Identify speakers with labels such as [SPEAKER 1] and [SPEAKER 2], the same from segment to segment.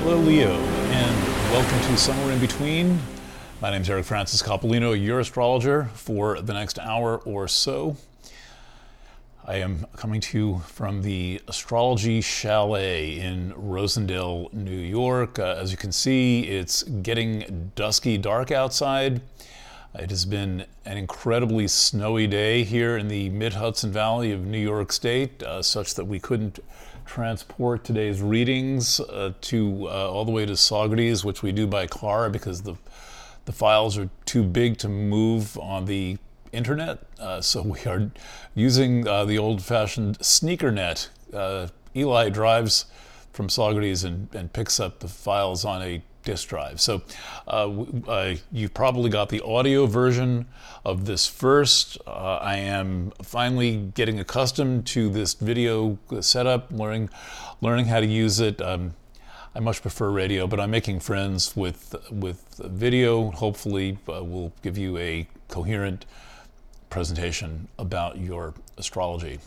[SPEAKER 1] Hello, Leo, and welcome to Somewhere in Between. My name is Eric Francis Coppolino, your astrologer for the next hour or so. I am coming to you from the Astrology Chalet in Rosendale, New York. As you can see, it's getting dusky dark outside. It has been an incredibly snowy day here in the mid-Hudson Valley of New York State, such that we couldn't transport today's readings to all the way to Saugerties, which we do by car because the files are too big to move on the internet. So we are using the old-fashioned sneaker net. Eli drives from Saugerties and picks up the files on a disk drive. So you've probably got the audio version of this first. I am finally getting accustomed to this video setup, learning how to use it. I much prefer radio, but I'm making friends with video. Hopefully will give you a coherent presentation about your astrology.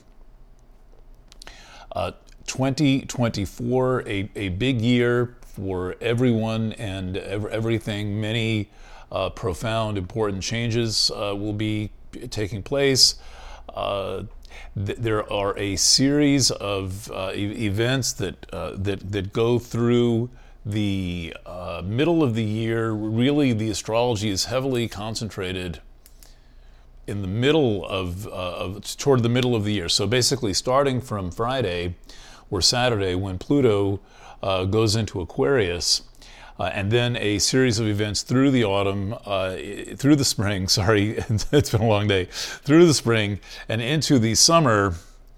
[SPEAKER 1] 2024, a big year for everyone and everything. Many profound, important changes will be taking place. There are a series of events that go through the middle of the year. Really, the astrology is heavily concentrated in the middle toward the middle of the year. So basically, starting from Friday or Saturday, when Pluto goes into Aquarius, and then a series of events through the autumn, through the spring, sorry, it's been a long day, through the spring and into the summer,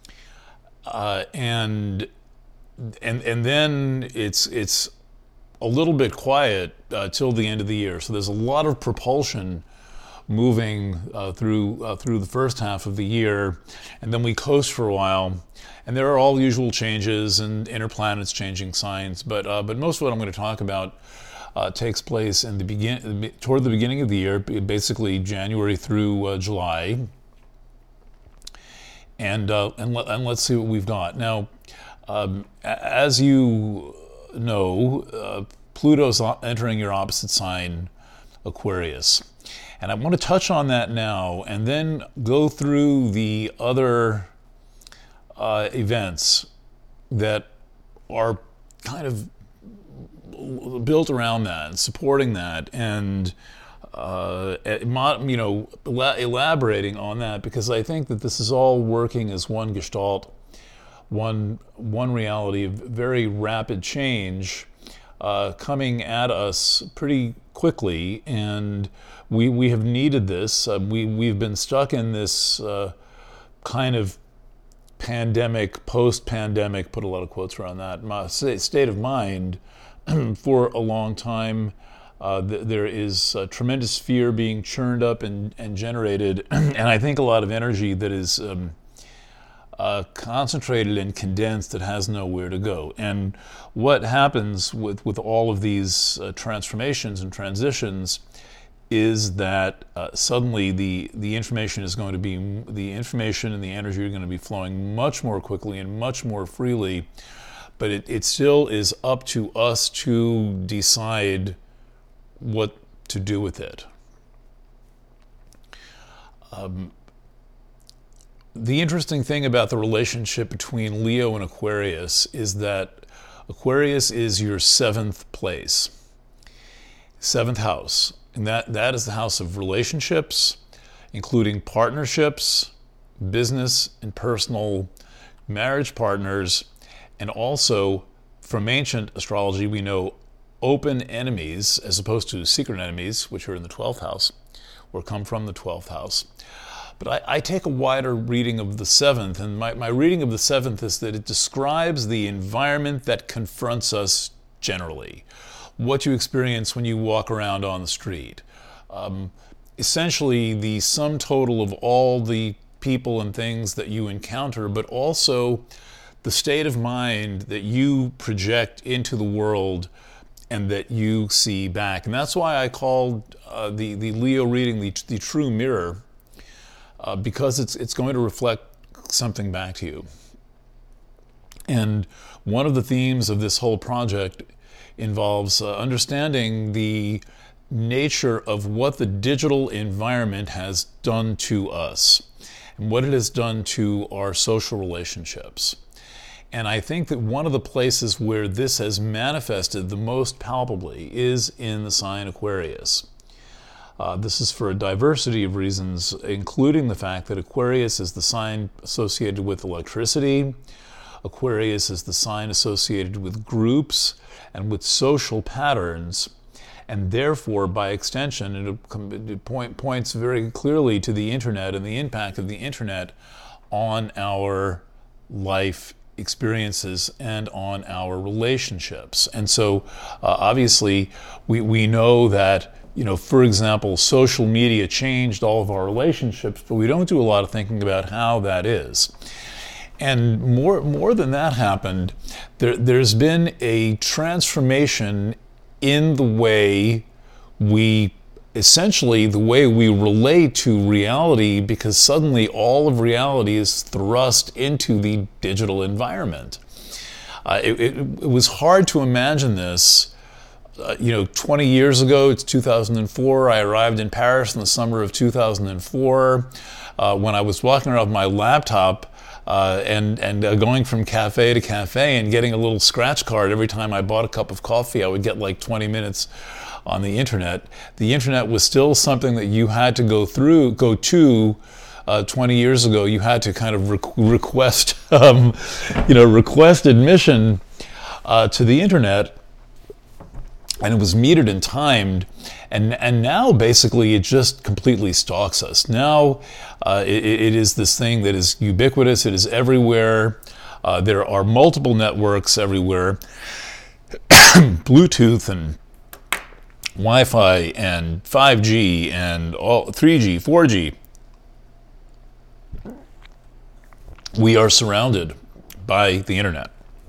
[SPEAKER 1] and then it's a little bit quiet till the end of the year. So there's a lot of propulsion moving through the first half of the year, and then we coast for a while. And there are all the usual changes and inner planets changing signs, but most of what I'm going to talk about takes place in toward the beginning of the year, basically January through July. And let's see what we've got now. As you know, Pluto's entering your opposite sign, Aquarius, and I want to touch on that now, and then go through the other events that are kind of built around that and supporting that, and elaborating on that, because I think that this is all working as one gestalt, one reality of very rapid change coming at us pretty quickly, and we have needed this. We've been stuck in this kind of pandemic, post-pandemic, put a lot of quotes around that, state of mind for a long time. There is tremendous fear being churned up and generated, and I think a lot of energy that is concentrated and condensed that has nowhere to go. And what happens with all of these transformations and transitions is that suddenly the information and the energy are going to be flowing much more quickly and much more freely, but it still is up to us to decide what to do with it. The interesting thing about the relationship between Leo and Aquarius is that Aquarius is your seventh place, seventh house. And that is the house of relationships, including partnerships, business and personal marriage partners, and also from ancient astrology we know open enemies as opposed to secret enemies, which are in the 12th house or come from the 12th house. But I take a wider reading of the 7th, and my reading of the 7th is that it describes the environment that confronts us generally. What you experience when you walk around on the street. Essentially the sum total of all the people and things that you encounter, but also the state of mind that you project into the world and that you see back. And that's why I called the Leo reading the true mirror, because it's going to reflect something back to you. And one of the themes of this whole project involves understanding the nature of what the digital environment has done to us and what it has done to our social relationships. And I think that one of the places where this has manifested the most palpably is in the sign Aquarius. This is for a diversity of reasons, including the fact that Aquarius is the sign associated with electricity. Aquarius is the sign associated with groups and with social patterns. And therefore, by extension, it points very clearly to the internet and the impact of the internet on our life experiences and on our relationships. And so, obviously, we know that, for example, social media changed all of our relationships, but we don't do a lot of thinking about how that is. And more than that happened, there's been a transformation in the way essentially the way we relate to reality, because suddenly all of reality is thrust into the digital environment. It was hard to imagine this. 20 years ago, it's 2004, I arrived in Paris in the summer of 2004. When I was walking around with my laptop, and going from cafe to cafe and getting a little scratch card every time I bought a cup of coffee, I would get like 20 minutes on the internet. The internet was still something that you had to go to 20 years ago. You had to kind of request admission to the internet, and it was metered and timed. And now basically it just completely stalks us. Now it is this thing that is ubiquitous. It is everywhere. There are multiple networks everywhere. Bluetooth and Wi-Fi and 5G and 3G, 4G. We are surrounded by the internet.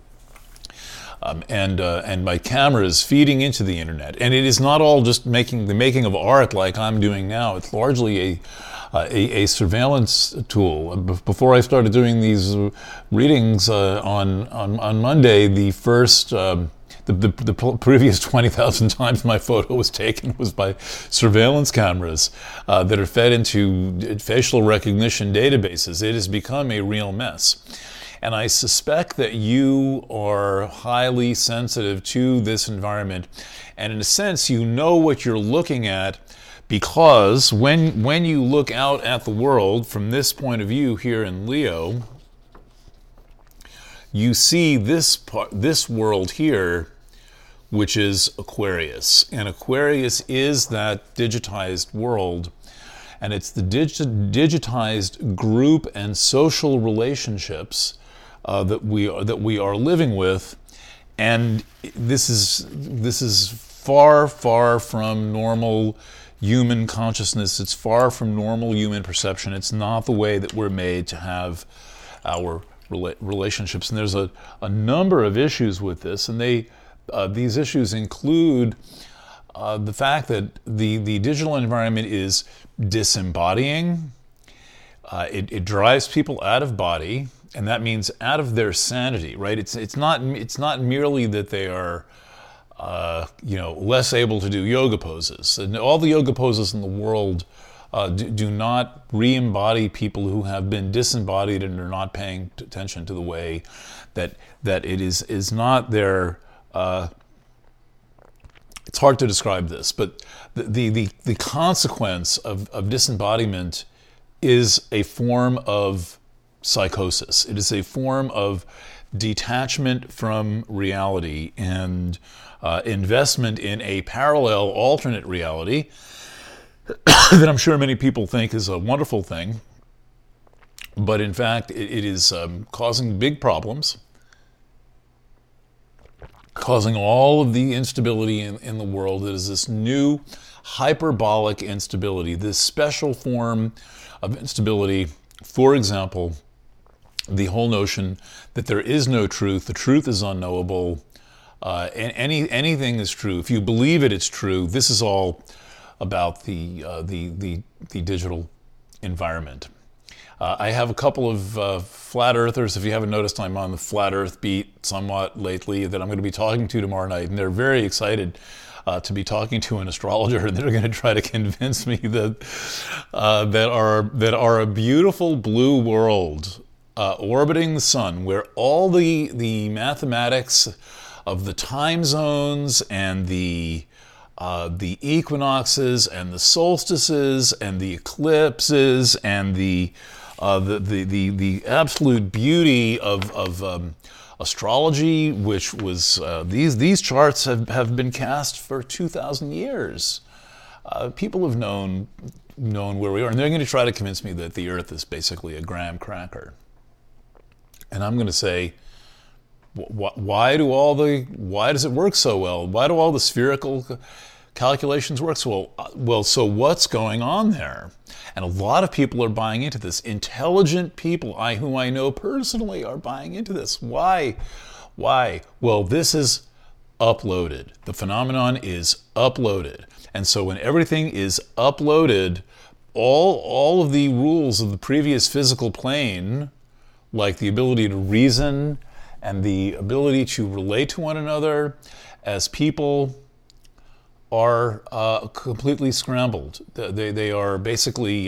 [SPEAKER 1] And my camera is feeding into the internet, and it is not all just the making of art like I'm doing now. It's largely a surveillance tool. Before I started doing these readings on Monday, the previous 20,000 times my photo was taken was by surveillance cameras that are fed into facial recognition databases. It has become a real mess. And I suspect that you are highly sensitive to this environment. And in a sense, you know what you're looking at, because when you look out at the world from this point of view here in Leo, you see this world here, which is Aquarius. And Aquarius is that digitized world. And it's the digitized group and social relationships that we are living with, and this is far from normal human consciousness. It's far from normal human perception. It's not the way that we're made to have our relationships. And there's a number of issues with this, and these issues include the fact that the digital environment is disembodying. It drives people out of body. And that means out of their sanity, right? It's not merely that they are, less able to do yoga poses. And all the yoga poses in the world do not re-embody people who have been disembodied and are not paying attention to the way that it is not their. It's hard to describe this, but the consequence of disembodiment is a form of psychosis. It is a form of detachment from reality and investment in a parallel alternate reality that I'm sure many people think is a wonderful thing, but in fact it is causing big problems, causing all of the instability in the world. It is this new hyperbolic instability, this special form of instability. For example, the whole notion that there is no truth, the truth is unknowable, and anything is true. If you believe it, it's true. This is all about the digital environment. I have a couple of flat earthers. If you haven't noticed, I'm on the flat earth beat somewhat lately, that I'm going to be talking to tomorrow night, and they're very excited to be talking to an astrologer, and they're going to try to convince me that that are a beautiful blue world orbiting the sun, where all the mathematics of the time zones and the equinoxes and the solstices and the eclipses and the absolute beauty of astrology, which was these charts have been cast for 2,000 years. People have known where we are, and they're going to try to convince me that the Earth is basically a graham cracker. And I'm going to say, why does it work so well? Why do all the spherical calculations work so well? Well, so what's going on there? And a lot of people are buying into this. Intelligent people, who I know personally, are buying into this. Why? Well, this is uploaded. The phenomenon is uploaded. And so when everything is uploaded, all of the rules of the previous physical plane, like the ability to reason and the ability to relate to one another as people, are completely scrambled. They are basically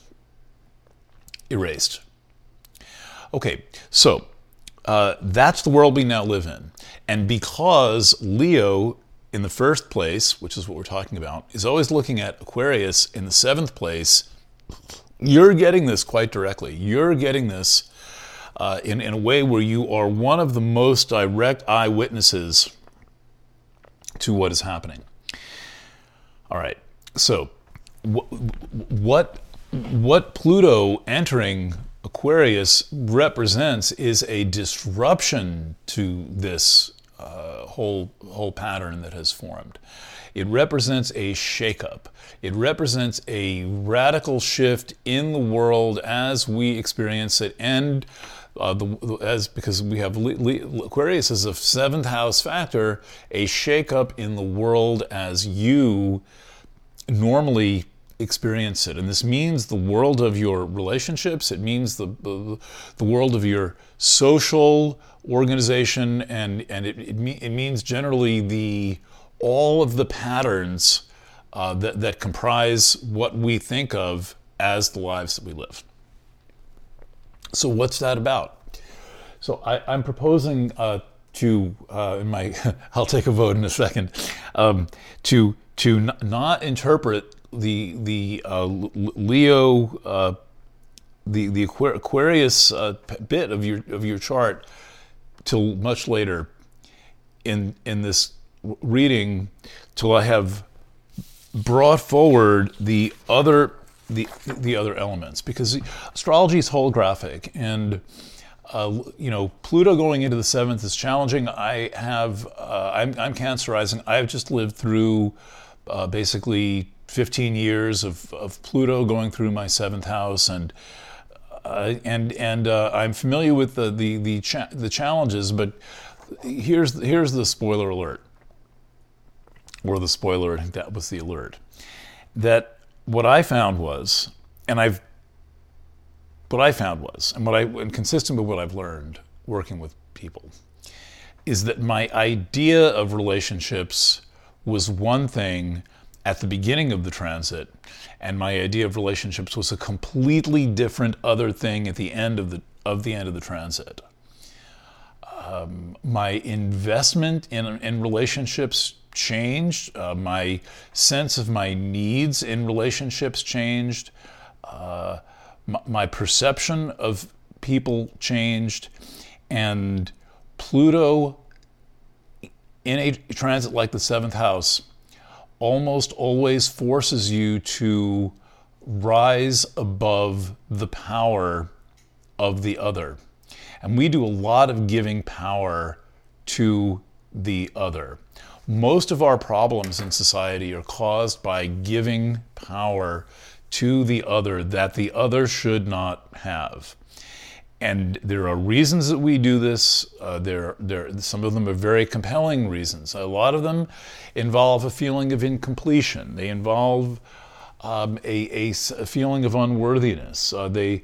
[SPEAKER 1] erased. Okay, so that's the world we now live in. And because Leo, in the first place, which is what we're talking about, is always looking at Aquarius in the seventh place, you're getting this quite directly. You're getting this in a way where you are one of the most direct eyewitnesses to what is happening. All right, so what Pluto entering Aquarius represents is a disruption to this whole pattern that has formed. It represents a shakeup. It represents a radical shift in the world as we experience it, and because we have Aquarius as a seventh house factor, a shakeup in the world as you normally experience it. And this means the world of your relationships. It means the world of your social organization, and it means generally all of the patterns that comprise what we think of as the lives that we live. So what's that about? So I'm proposing I'll take a vote in a second, to not interpret the Leo, the Aquarius bit of your chart till much later in this reading, till I have brought forward the other elements, because astrology is holographic, and Pluto going into the seventh is challenging. I'm cancerizing. I've just lived through basically 15 years of Pluto going through my seventh house, and I'm familiar with the challenges. But here's the spoiler alert, or the spoiler. I think that was the alert. That what I found was, and consistent with what I've learned working with people, is that my idea of relationships was one thing at the beginning of the transit, and my idea of relationships was a completely different other thing at the end of the transit. My investment in relationships changed. My sense of my needs in relationships changed. My perception of people changed. And Pluto in a transit like the seventh house almost always forces you to rise above the power of the other. And we do a lot of giving power to the other. Most of our problems in society are caused by giving power to the other that the other should not have. And there are reasons that we do this. Some of them are very compelling reasons. A lot of them involve a feeling of incompletion. They involve a feeling of unworthiness.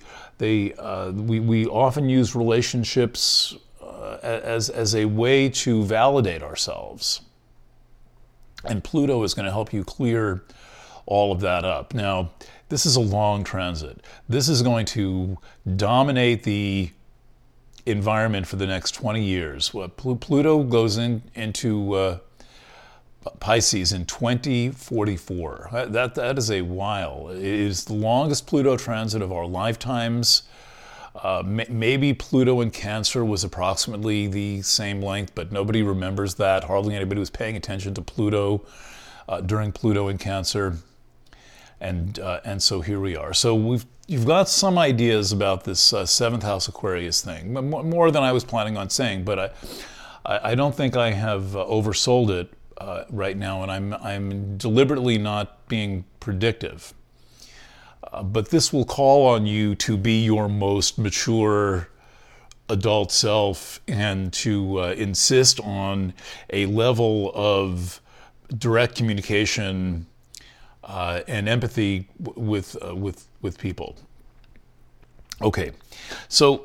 [SPEAKER 1] We often use relationships as a way to validate ourselves. And Pluto is going to help you clear all of that up. Now, this is a long transit. This is going to dominate the environment for the next 20 years. Pluto goes into Pisces in 2044. That is a while. It is the longest Pluto transit of our lifetimes. Maybe Pluto in Cancer was approximately the same length, but nobody remembers that. Hardly anybody was paying attention to Pluto during Pluto in Cancer. And so here we are. So you've got some ideas about this seventh house Aquarius thing, more than I was planning on saying, but I don't think I have oversold it right now, and I'm deliberately not being predictive. But this will call on you to be your most mature adult self and to insist on a level of direct communication and empathy with people. Okay, so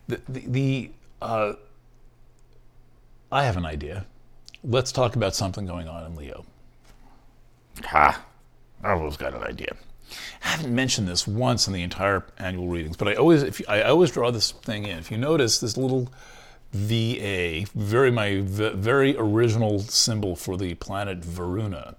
[SPEAKER 1] I have an idea. Let's talk about something going on in Leo. I almost got an idea. I haven't mentioned this once in the entire annual readings, but I always draw this thing in. If you notice this little VA, my very original symbol for the planet Varuna,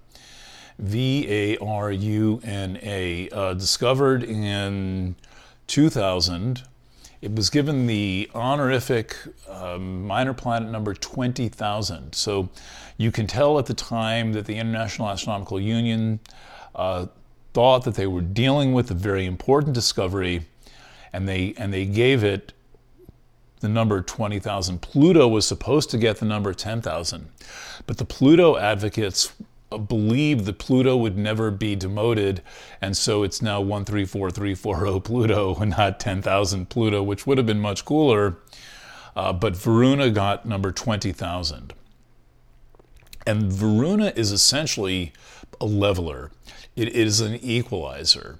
[SPEAKER 1] Varuna, discovered in 2000. It was given the honorific minor planet number 20,000. So you can tell at the time that the International Astronomical Union thought that they were dealing with a very important discovery, and they gave it the number 20,000. Pluto was supposed to get the number 10,000, but the Pluto advocates believed that Pluto would never be demoted, and so it's now 134340 Pluto and not 10,000 Pluto, which would have been much cooler, but Varuna got number 20,000. And Varuna is essentially a leveler. It is an equalizer.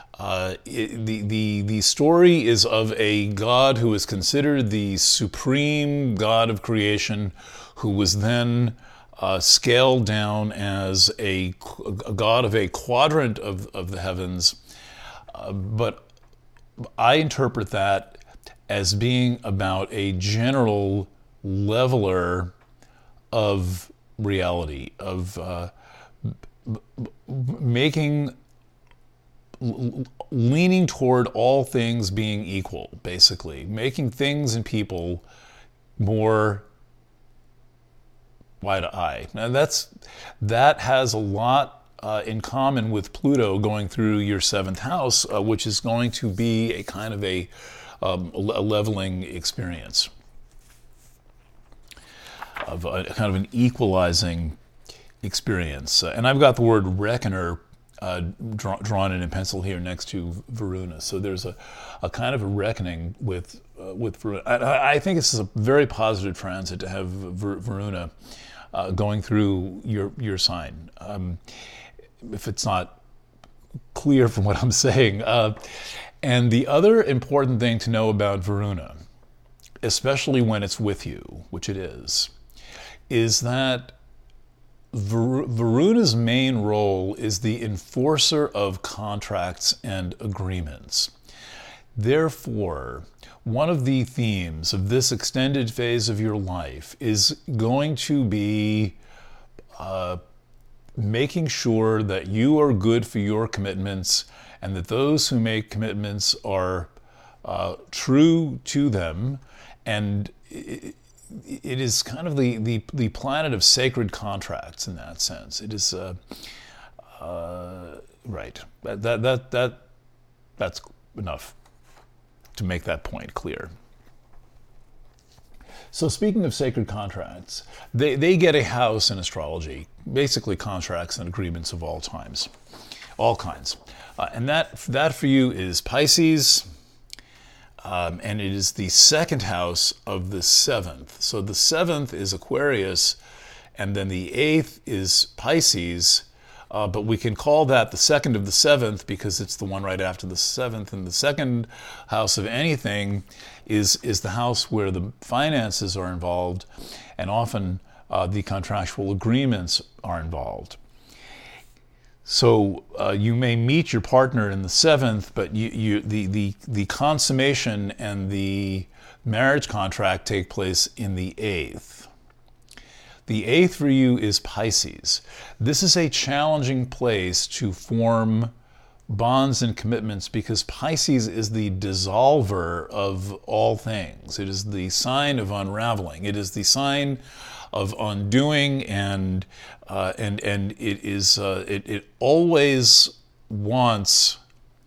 [SPEAKER 1] The story is of a god who is considered the supreme god of creation, who was then scaled down as a god of a quadrant of the heavens. But I interpret that as being about a general leveler of reality, of leaning toward all things being equal, basically, making things and people more eye to eye. Now that has a lot in common with Pluto going through your seventh house, which is going to be a kind of a leveling experience, of a kind of an equalizing experience. And I've got the word reckoner drawn in pencil here next to Varuna. So there's a kind of a reckoning with Varuna. I think this is a very positive transit to have Varuna going through your sign. If it's not clear from what I'm saying. And the other important thing to know about Varuna, especially when it's with you, which it is that Varuna's main role is the enforcer of contracts and agreements. Therefore, one of the themes of this extended phase of your life is going to be making sure that you are good for your commitments, and that those who make commitments are true to them. And it is kind of the planet of sacred contracts in that sense. It is right. That's enough to make that point clear. So speaking of sacred contracts, they get a house in astrology, basically contracts and agreements of all kinds. And that for you is Pisces, and it is the second house of the seventh. So the seventh is Aquarius, and then the eighth is Pisces, but we can call that the second of the seventh because it's the one right after the seventh. And the second house of anything is the house where the finances are involved, and often the contractual agreements are involved. So you may meet your partner in the seventh, but the consummation and the marriage contract take place in the eighth. The eighth for you is Pisces. This is a challenging place to form bonds and commitments because Pisces is the dissolver of all things. It is the sign of unraveling. It is the sign of undoing, and it is it always wants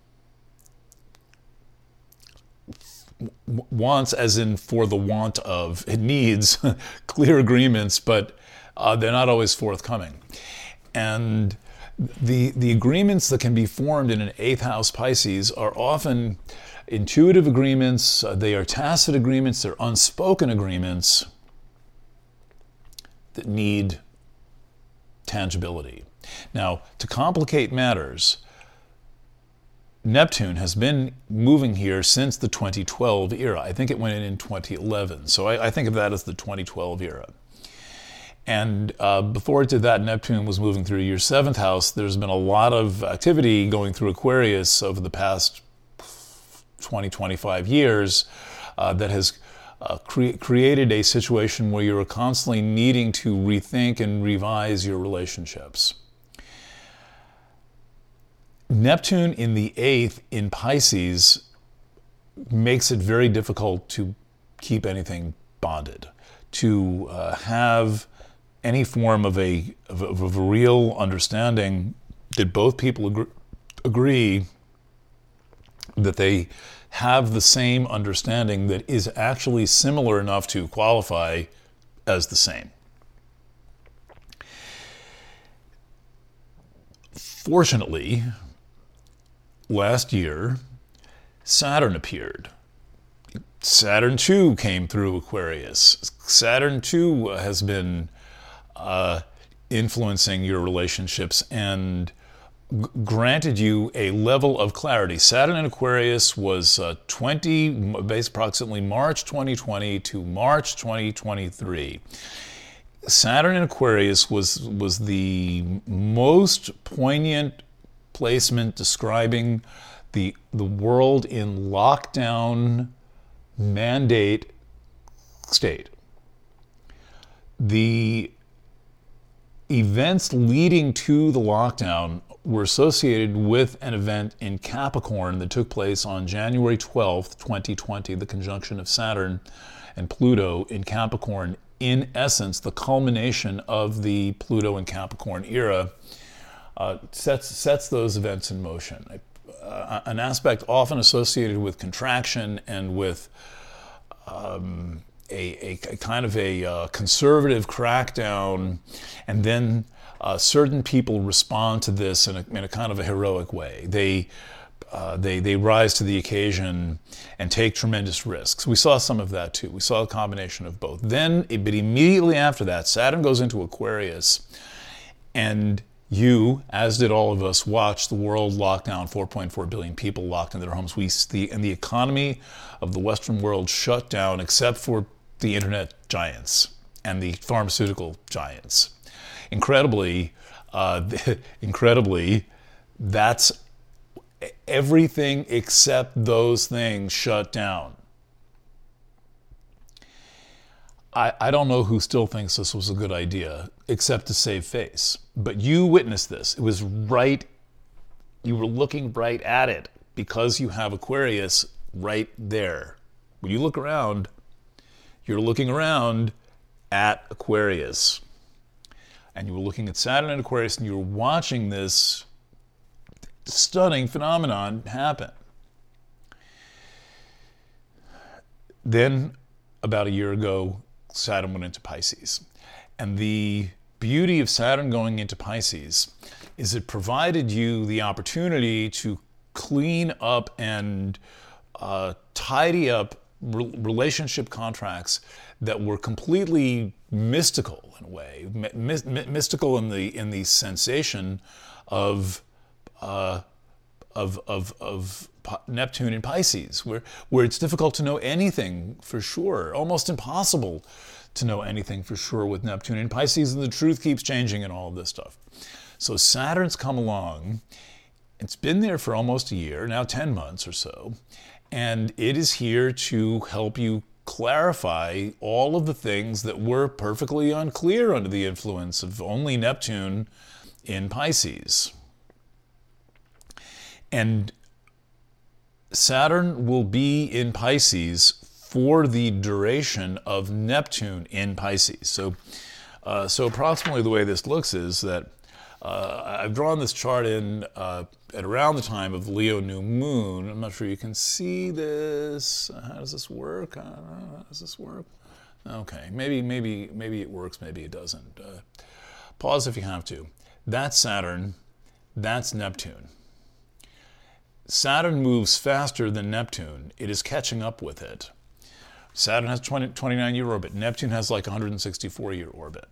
[SPEAKER 1] as in for the want of. It needs clear agreements, but they're not always forthcoming. And the agreements that can be formed in an eighth house Pisces are often intuitive agreements. They are tacit agreements. They're unspoken agreements that need tangibility. Now, to complicate matters, Neptune has been moving here since the 2012 era. I think it went in 2011. So I think of that as the 2012 era. And before it did that, Neptune was moving through your seventh house. There's been a lot of activity going through Aquarius over the past 20, 25 years that has created a situation where you're constantly needing to rethink and revise your relationships. Neptune in the eighth in Pisces makes it very difficult to keep anything bonded, to have any form of a real understanding that both people agree that they have the same understanding that is actually similar enough to qualify as the same. Fortunately, last year, Saturn appeared. Saturn too came through Aquarius. Saturn too has been influencing your relationships and granted you a level of clarity. Saturn in Aquarius was approximately March 2020 to March 2023. Saturn in Aquarius was the most poignant placement describing the world in lockdown mandate state. The events leading to the lockdown were associated with an event in Capricorn that took place on January 12th, 2020, the conjunction of Saturn and Pluto in Capricorn. In essence, the culmination of the Pluto and Capricorn era sets those events in motion. An aspect often associated with contraction and with a kind of a conservative crackdown, and then certain people respond to this in a kind of a heroic way. They rise to the occasion and take tremendous risks. We saw some of that too. We saw a combination of both. But immediately after that, Saturn goes into Aquarius, and you, as did all of us, watched the world lock down. 4.4 billion people locked in their homes. And the economy of the Western world shut down, except for the internet giants and the pharmaceutical giants. Incredibly, that's everything except those things shut down. I don't know who still thinks this was a good idea, except to save face. But you witnessed this. It was right, you were looking right at it because you have Aquarius right there. When you look around, you're looking around at Aquarius. And you were looking at Saturn and Aquarius, and you were watching this stunning phenomenon happen. Then, about a year ago, Saturn went into Pisces. And the beauty of Saturn going into Pisces is it provided you the opportunity to clean up and tidy up relationship contracts that were completely mystical in a way, mystical in the sensation of Neptune in Pisces, where it's difficult to know anything for sure, almost impossible to know anything for sure with Neptune in Pisces, and the truth keeps changing and all of this stuff. So Saturn's come along. It's been there for almost a year, now 10 months or so, and it is here to help you clarify all of the things that were perfectly unclear under the influence of only Neptune in Pisces. And Saturn will be in Pisces for the duration of Neptune in Pisces. So approximately the way this looks is that I've drawn this chart in at around the time of the Leo new moon. I'm not sure you can see this. How does this work? How does this work? Okay, maybe it works, maybe it doesn't. Pause if you have to. That's Saturn. That's Neptune. Saturn moves faster than Neptune. It is catching up with it. Saturn has 29-year orbit. Neptune has like 164-year orbit.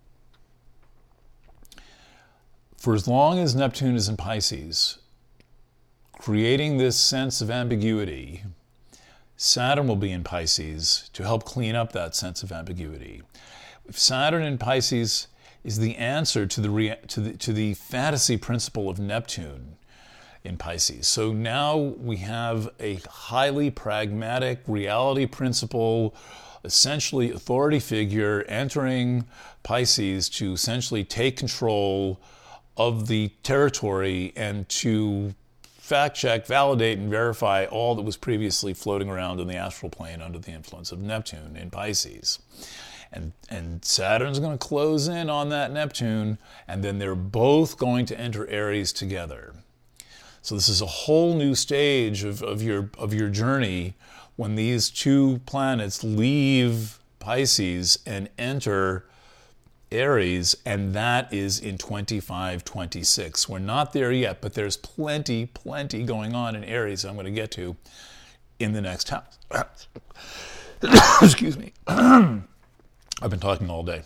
[SPEAKER 1] For as long as Neptune is in Pisces, creating this sense of ambiguity, Saturn will be in Pisces to help clean up that sense of ambiguity. If Saturn in Pisces is the answer to the fantasy principle of Neptune in Pisces. So now we have a highly pragmatic reality principle, essentially authority figure entering Pisces to essentially take control of the territory and to fact check, validate, and verify all that was previously floating around in the astral plane under the influence of Neptune in Pisces. And Saturn's going to close in on that Neptune, and then they're both going to enter Aries together. So this is a whole new stage of your journey when these two planets leave Pisces and enter Aries, and that is in 25-26. We're not there yet, but there's plenty going on in Aries I'm going to get to in the next house. Excuse me. I've been talking all day,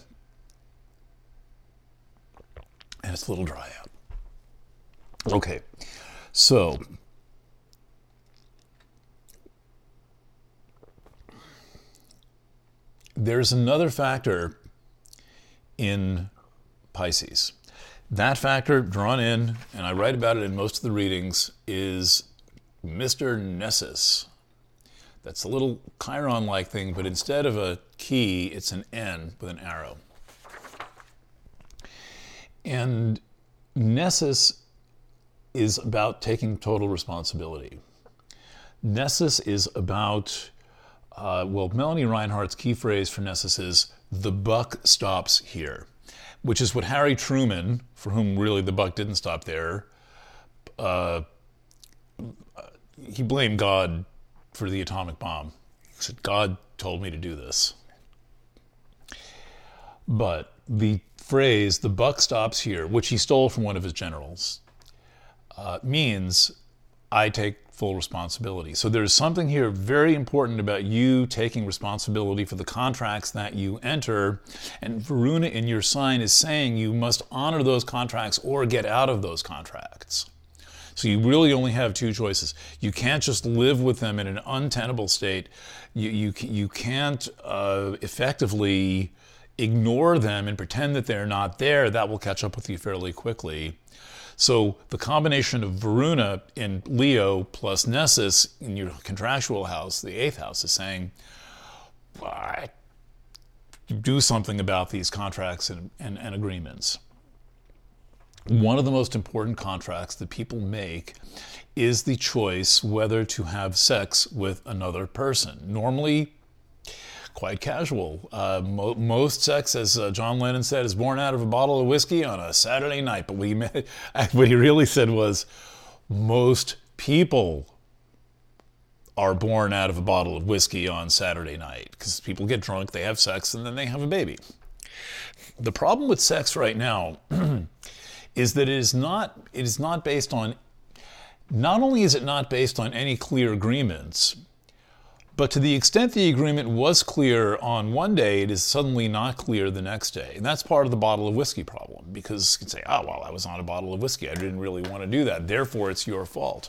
[SPEAKER 1] and it's a little dry out. Okay, so there's another factor in Pisces. That factor drawn in, and I write about it in most of the readings, is Mr. Nessus. That's a little Chiron-like thing, but instead of a key, it's an N with an arrow. And Nessus is about taking total responsibility. Nessus is about, Melanie Reinhardt's key phrase for Nessus is, the buck stops here, which is what Harry Truman, for whom really the buck didn't stop there, he blamed God for the atomic bomb. He said, God told me to do this. But the phrase, the buck stops here, which he stole from one of his generals, means I take full responsibility. So there's something here very important about you taking responsibility for the contracts that you enter, and Varuna in your sign is saying you must honor those contracts or get out of those contracts. So you really only have two choices. You can't just live with them in an untenable state. You can't effectively ignore them and pretend that they're not there. That will catch up with you fairly quickly. So the combination of Varuna in Leo plus Nessus in your contractual house, the 8th house, is saying, do something about these contracts and agreements. One of the most important contracts that people make is the choice whether to have sex with another person. Normally, quite casual. Most sex, as John Lennon said, is born out of a bottle of whiskey on a Saturday night. But what he really said was, most people are born out of a bottle of whiskey on Saturday night, because people get drunk, they have sex, and then they have a baby. The problem with sex right now is that it is not based on, not only is it not based on any clear agreements, But to the extent the agreement was clear on one day, it is suddenly not clear the next day. And that's part of the bottle of whiskey problem, because you can say, oh, well, I was on a bottle of whiskey. I didn't really want to do that. Therefore, it's your fault.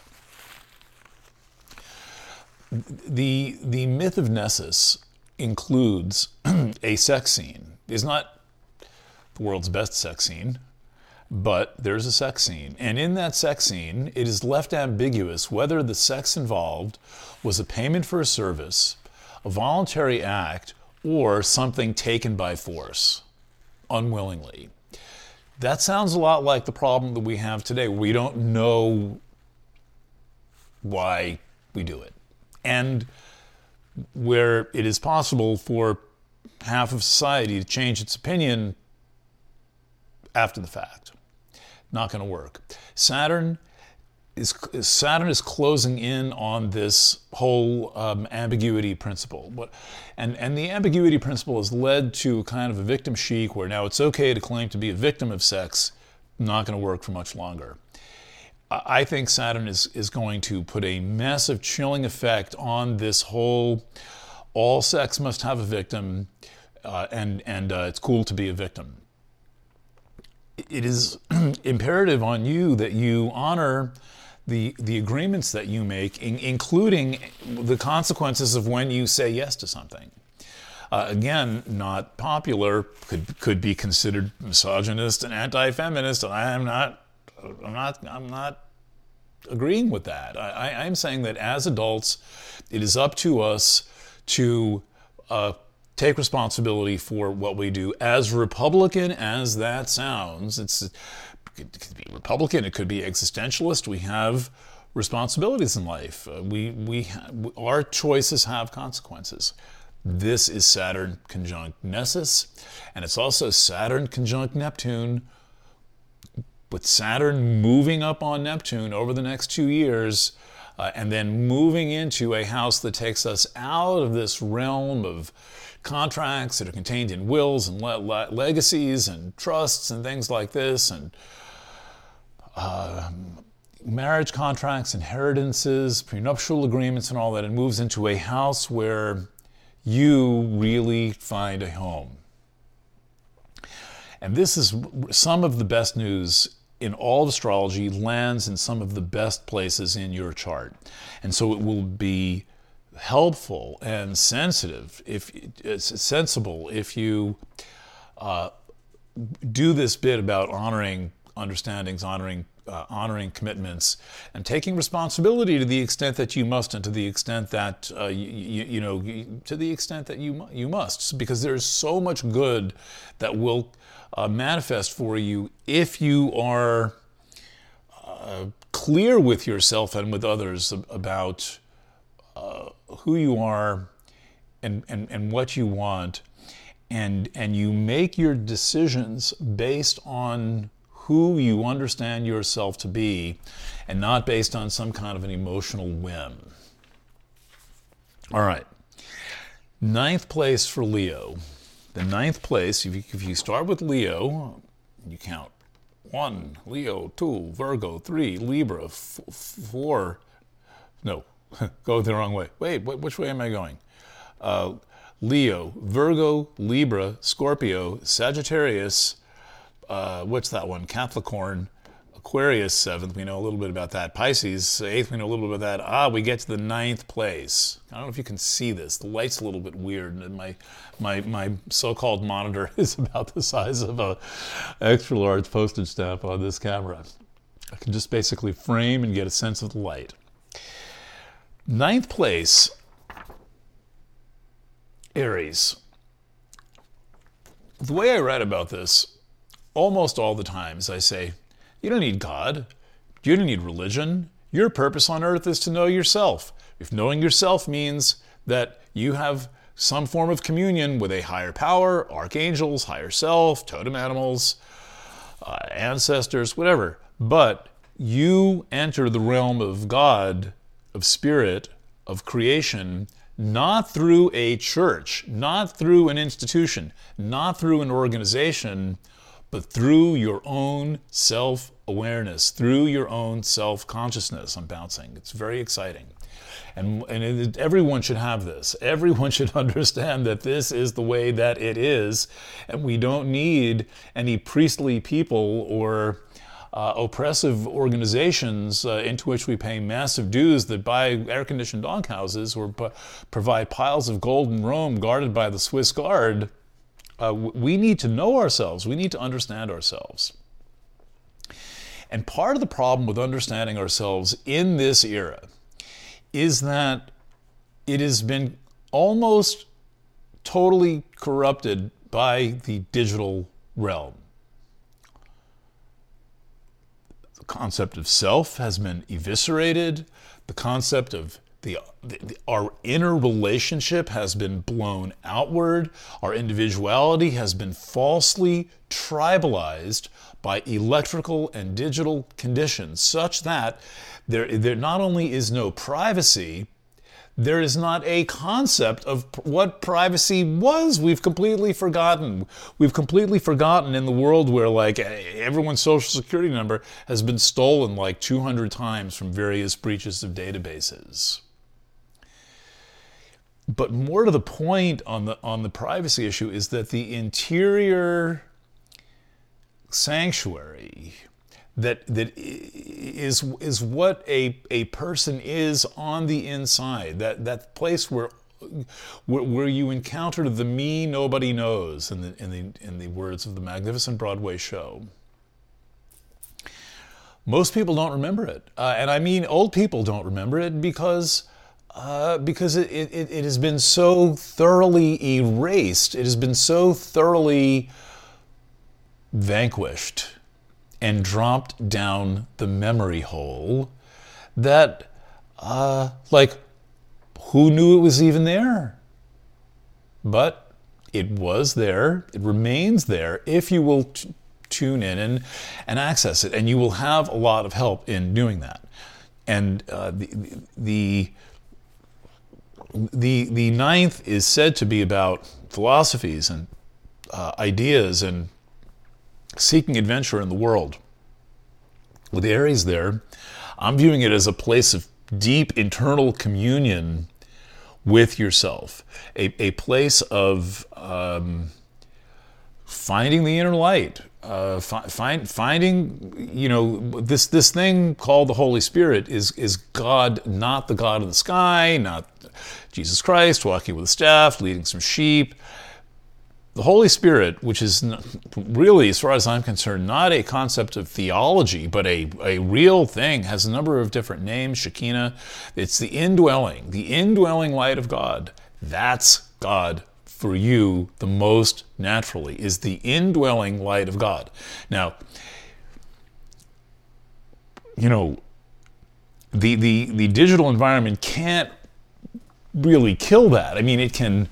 [SPEAKER 1] The myth of Nessus includes a sex scene. It's not the world's best sex scene, but there's a sex scene. And in that sex scene, it is left ambiguous whether the sex involved was a payment for a service, a voluntary act, or something taken by force, unwillingly. That sounds a lot like the problem that we have today. We don't know why we do it. And where it is possible for half of society to change its opinion after the fact. Not going to work. Saturn is closing in on this whole ambiguity principle. And the ambiguity principle has led to kind of a victim chic where now it's okay to claim to be a victim of sex. Not going to work for much longer. I think Saturn is going to put a massive chilling effect on this whole all sex must have a victim and it's cool to be a victim. It is imperative on you that you honor the agreements that you make, including the consequences of when you say yes to something. Again, not popular, could be considered misogynist and anti-feminist, and I'm not agreeing with that. I'm saying that as adults, it is up to us to take responsibility for what we do. As Republican as that sounds, it could be Republican, it could be existentialist. We have responsibilities in life. Our choices have consequences. This is Saturn conjunct Nessus, and it's also Saturn conjunct Neptune, with Saturn moving up on Neptune over the next 2 years, and then moving into a house that takes us out of this realm of contracts that are contained in wills and legacies and trusts and things like this, and marriage contracts, inheritances, prenuptial agreements and all that. It moves into a house where you really find a home. And this is some of the best news in all of astrology, lands in some of the best places in your chart. And so it will be helpful and sensitive, if it's sensible, if you do this bit about honoring understandings, honoring commitments, and taking responsibility to the extent that you must, and to the extent that to the extent that you must, because there's so much good that will manifest for you if you are clear with yourself and with others about who you are and what you want, and you make your decisions based on who you understand yourself to be, and not based on some kind of an emotional whim. All right. 9th place for Leo. The 9th place, if you start with Leo, you count 1, Leo, 2, Virgo, 3, Libra, 4, no, go the wrong way. Wait, which way am I going? Leo, Virgo, Libra, Scorpio, Sagittarius, what's that one? Capricorn, Aquarius, 7th, we know a little bit about that. Pisces, 8th, we know a little bit about that. We get to the 9th place. I don't know if you can see this. The light's a little bit weird, and my so-called monitor is about the size of a extra large postage stamp on this camera. I can just basically frame and get a sense of the light. 9th place, Aries. The way I write about this, almost all the times I say, you don't need God. You don't need religion. Your purpose on earth is to know yourself. If knowing yourself means that you have some form of communion with a higher power, archangels, higher self, totem animals, ancestors, whatever, but you enter the realm of God, of spirit, of creation, not through a church, not through an institution, not through an organization, but through your own self-awareness, through your own self-consciousness. I'm bouncing. It's very exciting. Everyone should have this. Everyone should understand that this is the way that it is, and we don't need any priestly people or oppressive organizations into which we pay massive dues that buy air-conditioned donghouses or provide piles of gold in Rome guarded by the Swiss Guard. We need to know ourselves. We need to understand ourselves. And part of the problem with understanding ourselves in this era is that it has been almost totally corrupted by the digital realm. The concept of self has been eviscerated. The concept of our inner relationship has been blown outward. Our individuality has been falsely tribalized by electrical and digital conditions, such that there not only is no privacy, there is not a concept of what privacy was. We've completely forgotten. We've completely forgotten in the world where like everyone's social security number has been stolen like 200 times from various breaches of databases. But more to the point on the privacy issue is that the interior sanctuary that is what a person is on the inside, that place where you encounter the me nobody knows, in the words of the magnificent Broadway show. Most people don't remember it, and I mean old people don't remember it because it has been so thoroughly erased. It has been so thoroughly vanquished and dropped down the memory hole that, who knew it was even there? But it was there. It remains there if you will tune in and access it, and you will have a lot of help in doing that. And the ninth is said to be about philosophies and ideas and seeking adventure in the world. With Aries there, I'm viewing it as a place of deep internal communion with yourself, a place of finding the inner light, finding, this thing called the Holy Spirit is God, not the God of the sky, not Jesus Christ walking with a staff, leading some sheep. The Holy Spirit, which is really, as far as I'm concerned, not a concept of theology, but a real thing, has a number of different names. Shekinah, it's the indwelling light of God. That's God for you the most naturally, is the indwelling light of God. Now, the digital environment can't really kill that. I mean, it can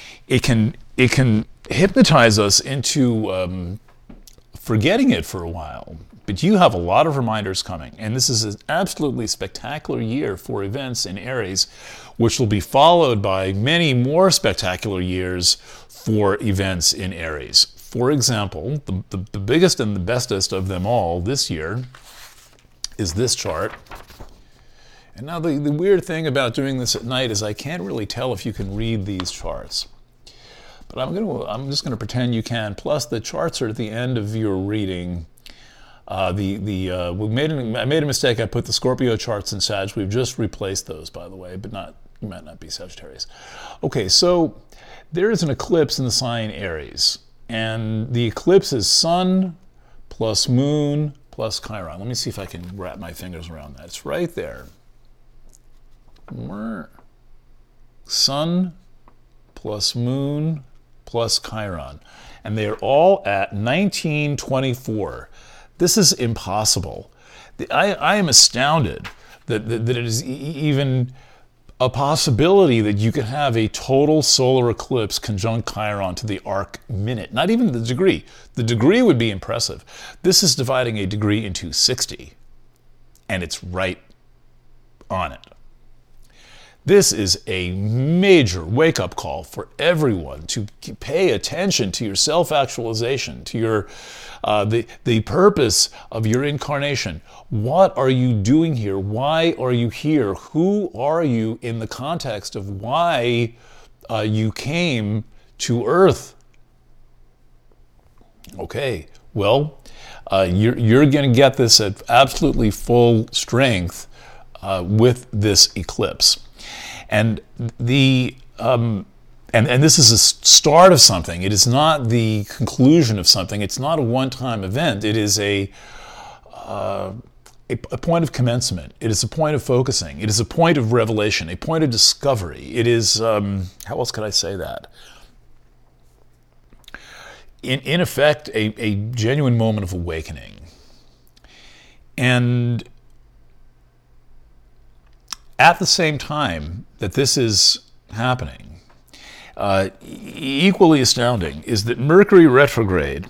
[SPEAKER 1] hypnotize us into forgetting it for a while. But you have a lot of reminders coming, and this is an absolutely spectacular year for events in Aries, which will be followed by many more spectacular years for events in Aries. For example, the biggest and the bestest of them all this year is this chart. And now the weird thing about doing this at night is I can't really tell if you can read these charts. But I'm just going to pretend you can. Plus, the charts are at the end of your reading. I made a mistake. I put the Scorpio charts in Sag. We've just replaced those, by the way, but you might not be Sagittarius. Okay, so there is an eclipse in the sign Aries, and the eclipse is Sun plus Moon plus Chiron. Let me see if I can wrap my fingers around that. It's right there. Sun plus Moon plus Chiron, and they are all at 1924. This is impossible. I am astounded that it is even a possibility that you could have a total solar eclipse conjunct Chiron to the arc minute. Not even the degree. The degree would be impressive. This is dividing a degree into 60, and it's right on it. This is a major wake-up call for everyone to pay attention to your self-actualization, to your the purpose of your incarnation. What are you doing here? Why are you here? Who are you in the context of why you came to Earth? Okay, well, you're going to get this at absolutely full strength with this eclipse. And and this is a start of something. It is not the conclusion of something. It's not a one-time event. It is a point of commencement. It is a point of focusing. It is a point of revelation, a point of discovery. It is, how else could I say that? In effect, a genuine moment of awakening. And at the same time that this is happening, equally astounding is that Mercury retrograde,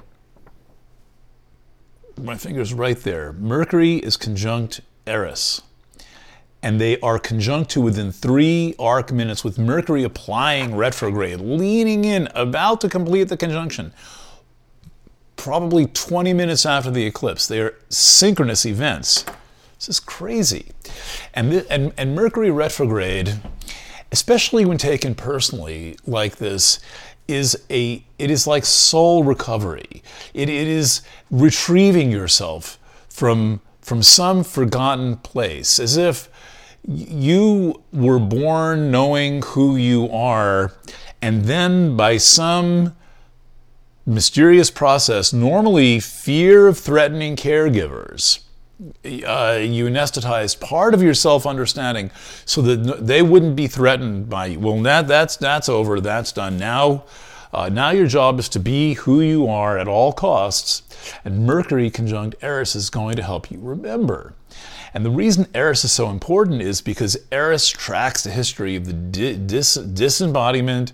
[SPEAKER 1] my finger's right there, Mercury is conjunct Eris. And they are conjunct to within 3 arc minutes, with Mercury applying retrograde, leaning in, about to complete the conjunction. Probably 20 minutes after the eclipse. They are synchronous events. This is crazy. And Mercury retrograde, especially when taken personally like this, it is like soul recovery. It is retrieving yourself from some forgotten place, as if you were born knowing who you are, and then by some mysterious process, normally fear of threatening caregivers, you anesthetized part of your self-understanding so that they wouldn't be threatened by you. Well, that's over. That's done. Now your job is to be who you are at all costs, and Mercury conjunct Eris is going to help you remember. And the reason Eris is so important is because Eris tracks the history of the disembodiment,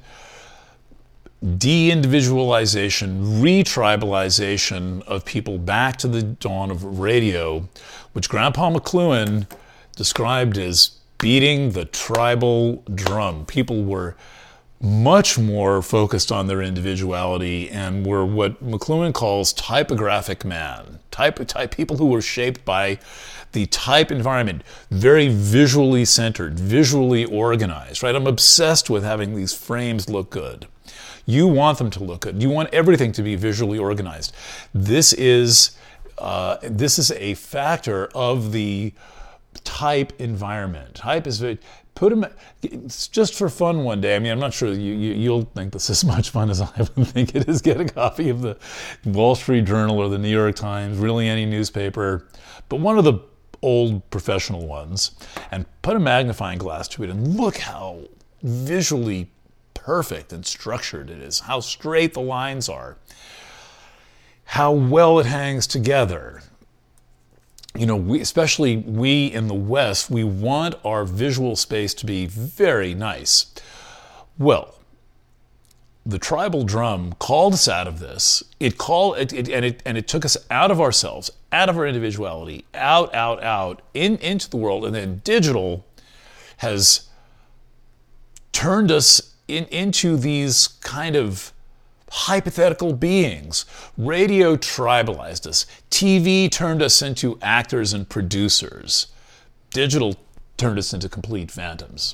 [SPEAKER 1] de-individualization, re-tribalization of people back to the dawn of radio, which Grandpa McLuhan described as beating the tribal drum. People were much more focused on their individuality and were what McLuhan calls typographic man. Type people who were shaped by the type environment, very visually centered, visually organized, right? I'm obsessed with having these frames look good. You want them to look good. You want everything to be visually organized. This is a factor of the type environment. Type is very, it's just for fun one day. I mean, I'm not sure you'll think this is as much fun as I would think it is. Get a copy of the Wall Street Journal or the New York Times, really any newspaper, but one of the old professional ones, and put a magnifying glass to it and look how visually perfect and structured it is, how straight the lines are, how well it hangs together. You know, especially we in the West, we want our visual space to be very nice. Well, the tribal drum called us out of this. It took us out of ourselves, out of our individuality, out, into the world, and then digital has turned us into these kind of hypothetical beings. Radio tribalized us. TV turned us into actors and producers. Digital turned us into complete phantoms.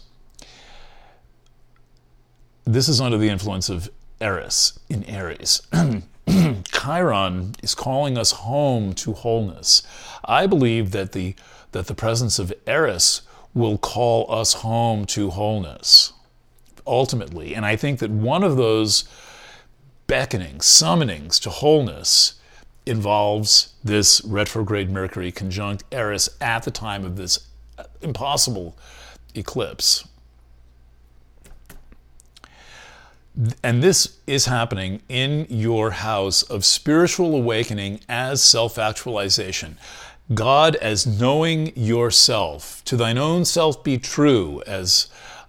[SPEAKER 1] This is under the influence of Eris in Aries. Chiron is calling us home to wholeness. I believe that the presence of Eris will call us home to wholeness, ultimately. And I think that one of those beckonings, summonings to wholeness involves this retrograde Mercury conjunct Eris at the time of this impossible eclipse. And this is happening in your house of spiritual awakening as self-actualization. God as knowing yourself. To thine own self be true, as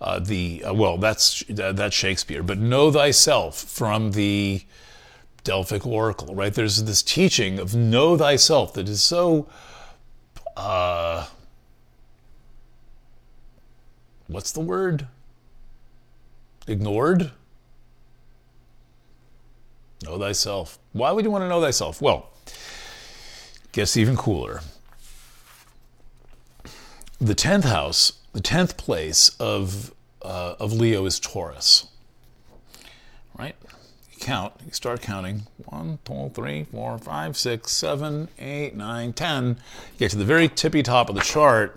[SPEAKER 1] that's Shakespeare, but know thyself from the Delphic Oracle, right? There's this teaching of know thyself that is so what's the word? Ignored? Know thyself. Why would you want to know thyself? Well, gets even cooler. The 10th house, the 10th place of Leo is Taurus. Right? You start counting 1, 2, 3, 4, 5, 6, 7, 8, 9, 10. You get to the very tippy top of the chart,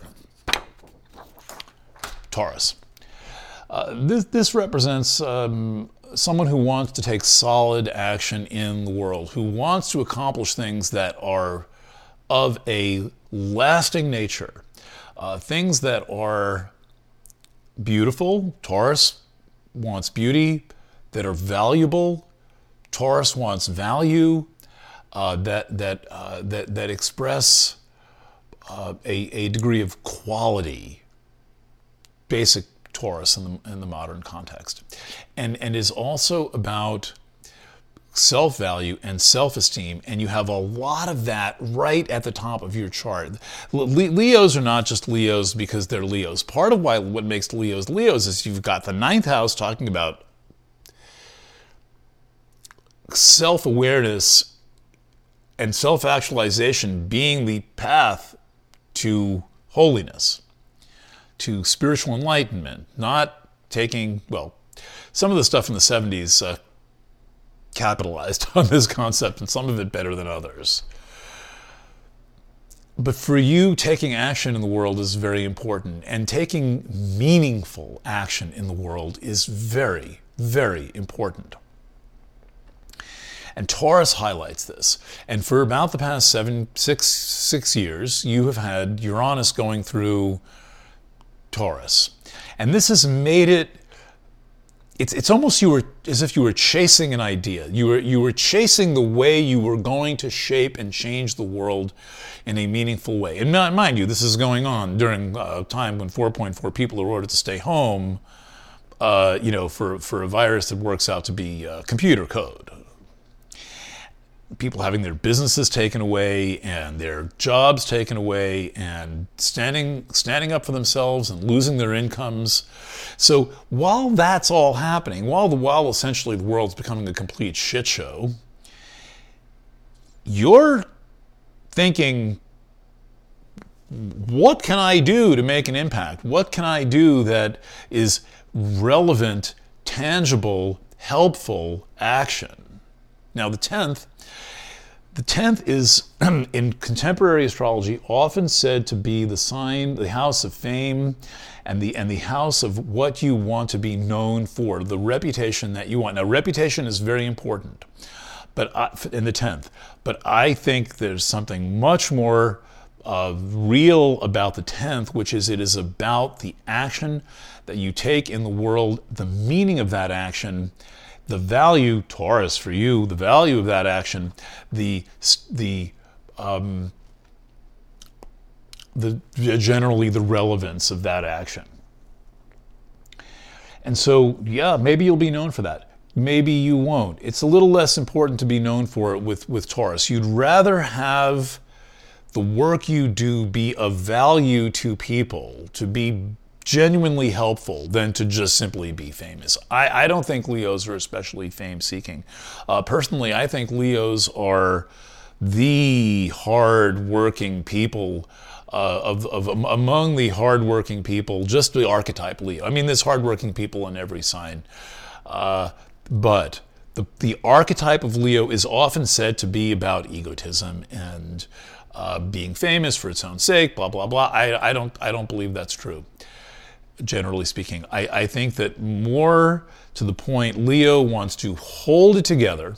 [SPEAKER 1] Taurus. This represents someone who wants to take solid action in the world, who wants to accomplish things that are of a lasting nature, things that are beautiful. Taurus wants beauty, that are valuable. Taurus wants value, that express a degree of quality. Basic Taurus in the modern context, and is also about self-value and self-esteem, and you have a lot of that right at the top of your chart. Leos are not just Leos because they're Leos. Part of what makes Leos Leos is you've got the 9th house talking about self-awareness and self-actualization being the path to holiness, to spiritual enlightenment, not taking, well, some of the stuff in the 70s capitalized on this concept, and some of it better than others. But for you, taking action in the world is very important, and taking meaningful action in the world is very, very important. And Taurus highlights this. And for about the past six years, you have had Uranus going through Taurus. And this has made it, it's almost as if you were chasing an idea. You were chasing the way you were going to shape and change the world in a meaningful way. And mind you, this is going on during a time when 4.4 people are ordered to stay home, for a virus that works out to be computer code. People having their businesses taken away and their jobs taken away and standing up for themselves and losing their incomes. So while that's all happening, while essentially the world's becoming a complete shit show, you're thinking, what can I do to make an impact? What can I do that is relevant, tangible, helpful action? Now the 10th is, in contemporary astrology, often said to be the sign, the house of fame, and the house of what you want to be known for, the reputation that you want. Now, reputation is very important, but in the 10th. But I think there's something much more real about the 10th, which is it is about the action that you take in the world, the meaning of that action, the value, Taurus for you, the value of that action, generally the relevance of that action. And so, yeah, maybe you'll be known for that. Maybe you won't. It's a little less important to be known for it with Taurus. You'd rather have the work you do be of value to people, to be genuinely helpful, than to just simply be famous. I don't think Leos are especially fame-seeking. Personally, I think Leos are the hard-working people among the hard-working people, just the archetype Leo. I mean, there's hard-working people in every sign. But the archetype of Leo is often said to be about egotism and being famous for its own sake, blah, blah, blah. I don't believe that's true. Generally speaking, I think that more to the point, Leo wants to hold it together.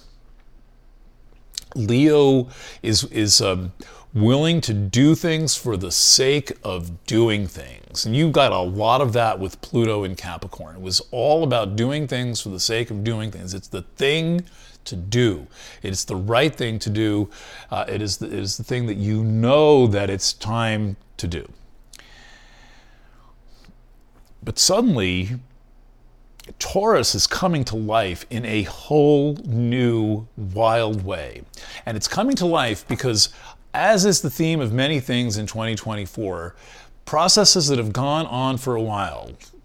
[SPEAKER 1] Leo is willing to do things for the sake of doing things. And you've got a lot of that with Pluto in Capricorn. It was all about doing things for the sake of doing things. It's the thing to do. It's the right thing to do. It is the thing that you know that it's time to do. But suddenly, Taurus is coming to life in a whole new, wild way. And it's coming to life because, as is the theme of many things in 2024, processes that have gone on for a while,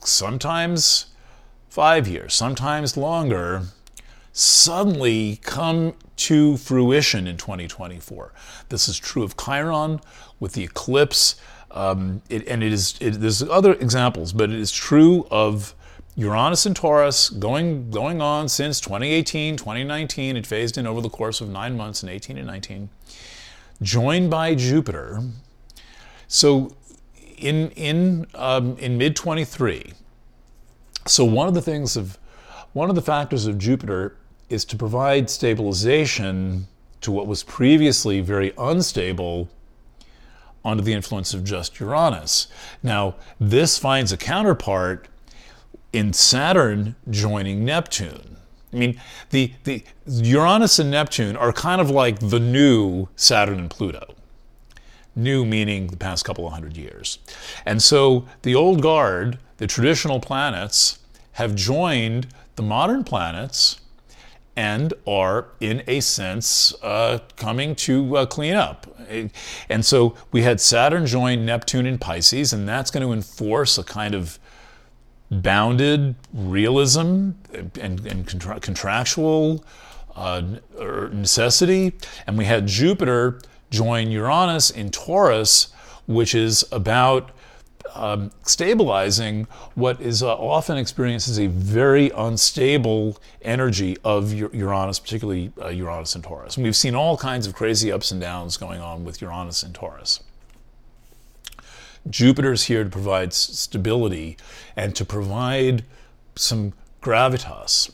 [SPEAKER 1] sometimes 5 years, sometimes longer, suddenly come to fruition in 2024. This is true of Chiron with the eclipse, there's other examples, but it is true of Uranus and Taurus going on since 2018, 2019. It phased in over the course of 9 months in 18 and 19, joined by Jupiter. So in mid 23. So one of the factors of Jupiter is to provide stabilization to what was previously very unstable under the influence of just Uranus. Now, this finds a counterpart in Saturn joining Neptune. I mean, the Uranus and Neptune are kind of like the new Saturn and Pluto. New meaning the past couple of hundred years. And so the old guard, the traditional planets, have joined the modern planets and are, in a sense, coming to clean up. And so we had Saturn join Neptune in Pisces, and that's going to enforce a kind of bounded realism and contractual necessity. And we had Jupiter join Uranus in Taurus, which is about stabilizing what is often experienced as a very unstable energy of Uranus, particularly Uranus and Taurus. And we've seen all kinds of crazy ups and downs going on with Uranus and Taurus. Jupiter's here to provide stability and to provide some gravitas.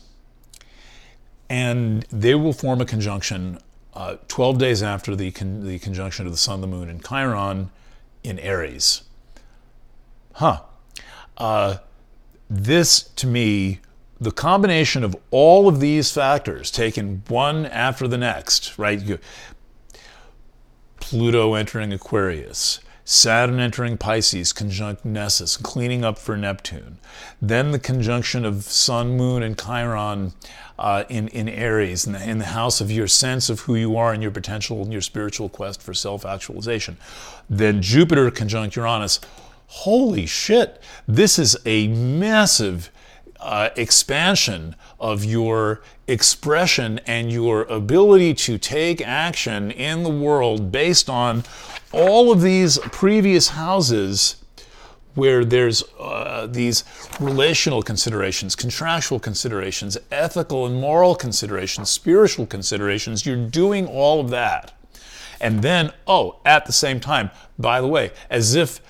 [SPEAKER 1] And they will form a conjunction 12 days after the conjunction of the Sun, the Moon, and Chiron in Aries. This, to me, the combination of all of these factors taken one after the next, right? Pluto entering Aquarius, Saturn entering Pisces, conjunct Nessus, cleaning up for Neptune. Then the conjunction of Sun, Moon, and Chiron in Aries, in the house of your sense of who you are and your potential and your spiritual quest for self-actualization. Then Jupiter conjunct Uranus. Holy shit, this is a massive expansion of your expression and your ability to take action in the world based on all of these previous houses where there's these relational considerations, contractual considerations, ethical and moral considerations, spiritual considerations. You're doing all of that. And then, at the same time, by the way, as if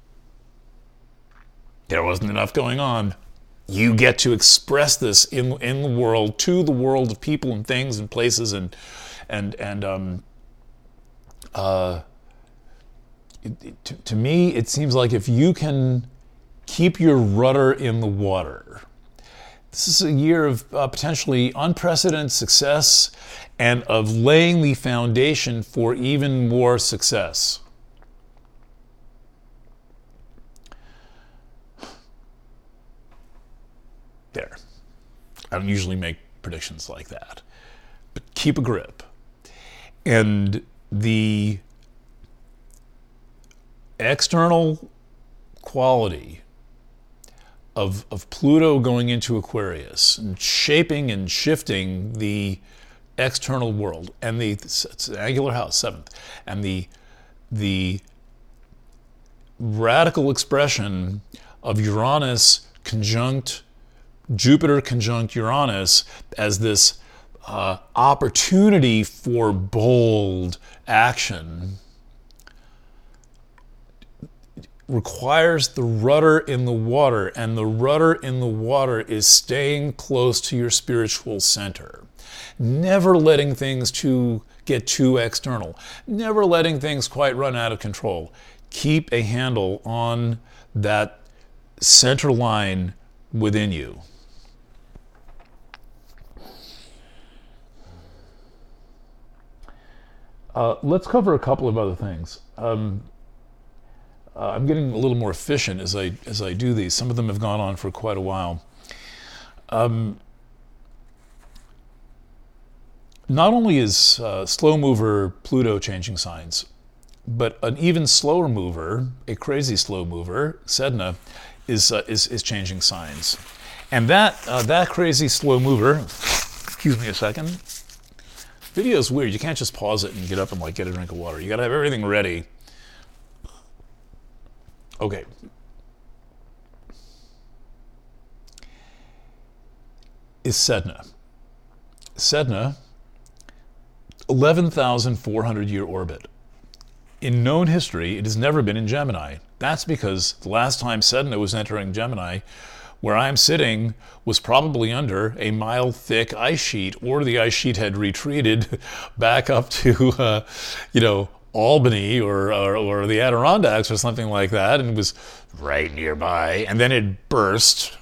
[SPEAKER 1] there wasn't enough going on, you get to express this in the world, to the world of people and things and places to me, it seems like if you can keep your rudder in the water, this is a year of potentially unprecedented success and of laying the foundation for even more success. There. I don't usually make predictions like that, but keep a grip. And the external quality of Pluto going into Aquarius and shaping and shifting the external world, and it's an angular house, 7th, and the radical expression of Uranus conjunct Jupiter conjunct Uranus as this opportunity for bold action requires the rudder in the water, and the rudder in the water is staying close to your spiritual center. Never letting things get too external. Never letting things quite run out of control. Keep a handle on that center line within you. Let's cover a couple of other things. I'm getting a little more efficient as I do these. Some of them have gone on for quite a while. Not only is slow mover Pluto changing signs, but an even slower mover, a crazy slow mover, Sedna, is changing signs. And that crazy slow mover, excuse me a second, video is weird. You can't just pause it and get up and like get a drink of water. You got to have everything ready. Okay. Is Sedna. Sedna, 11,400 year orbit. In known history, it has never been in Gemini. That's because the last time Sedna was entering Gemini, where I'm sitting, was probably under a mile-thick ice sheet, or the ice sheet had retreated back up to, Albany or the Adirondacks or something like that, and was right nearby, and then it burst.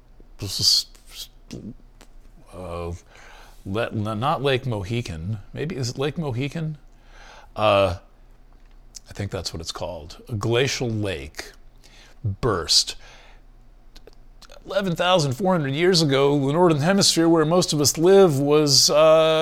[SPEAKER 1] Not Lake Mohican. Maybe, is it Lake Mohican? I think that's what it's called. A glacial lake burst. 11,400 years ago, the Northern Hemisphere, where most of us live, was